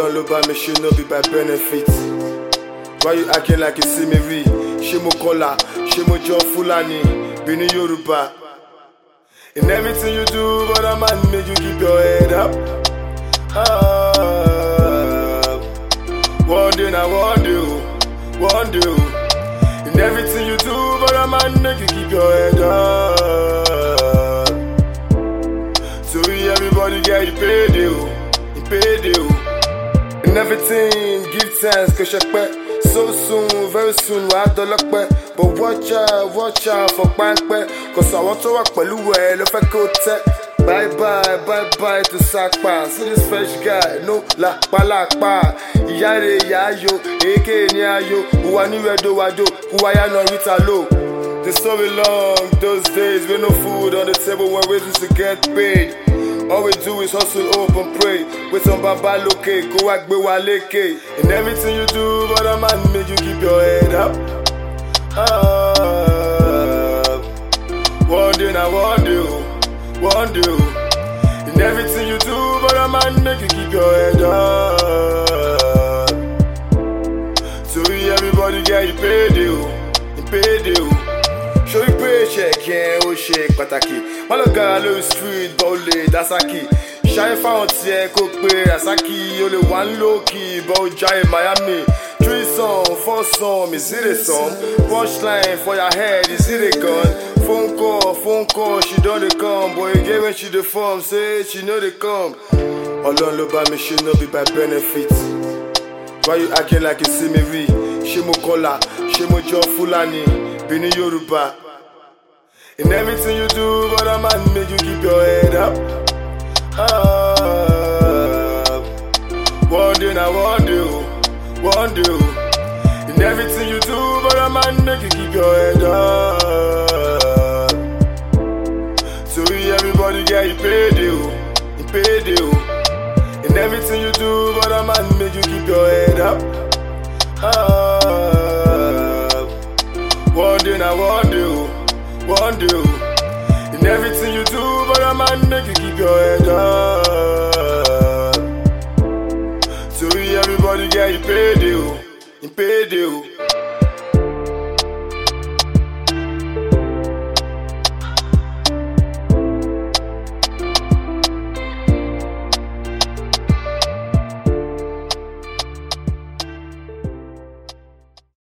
Ọlọ́run ló bá mi ṣe, no be by benefit. Why you acting like you see me read? Ṣé mo kọ́lá, ṣé mo jọ Fúlàní, bí ní Yorùbá? In everything you do, brother man, make you keep your head up. One day now, one day, one day. In everything you do, brother man, make you keep your head up. So everybody get you paid, you paid. In everything, give thanks, cause you're so soon, very soon, we'll have the luck. But watch out for Pankpe, cause I want to work with you, if I go tech. Bye bye to Sakpa. See this fresh guy, no lakpa. Yare yayo, eke nyayo. Uwani wedo wado, uwaya no ritalo. The story long, those days with no food on the table when waiting to get paid. All we do is hustle, hope and pray. With some baba loke, go back be waleke. In everything you do, brother man, make you keep your head up. One day now, one day. In everything you do, brother man, make you keep your head up. So everybody get you paid, you paid. Show you paycheck, yeah, oh shake, pataki. Maloga low street, bowle, dasaki. Shine fountain, yeah, cook pay, asaki. Only one low key, bow jai Miami. 3 song, 4 song, is it a song? Punchline for your head, is it a gun? Phone call, she don't come. Boy, again when she the form, say she know they come. Ọlọ́run ló bá mi ṣe, no be by benefit. Why you acting like you see me read? Ṣé mo kọ́lá, ṣé mo jọ Fúlàní, bí ní Yorùbá? In everything you do, brother man, make you keep your head up. One day now, one day. In everything you do, brother man, make you keep your head up. So everybody get you paid, you paid. In everything you do, brother man, make you keep your head up. One day now, one day. In everything you do, brother man, make you keep your head up. So everybody get you paid, you paid.